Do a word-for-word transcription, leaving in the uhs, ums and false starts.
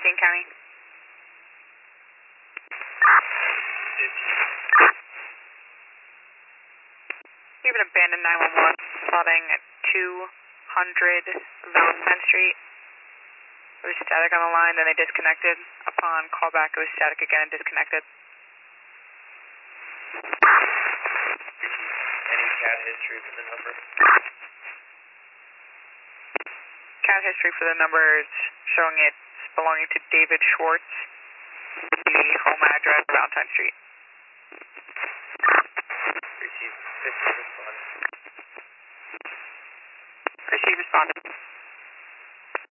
King County. We have an abandoned nine one one spotting at two hundred Valentine Street. It was static on the line, then they disconnected. Upon callback, it was static again and disconnected. Any cat history for the number? Cat history for the number is showing it's belonging to David Schwartz, the home address, Valentine Street. Received fifty response.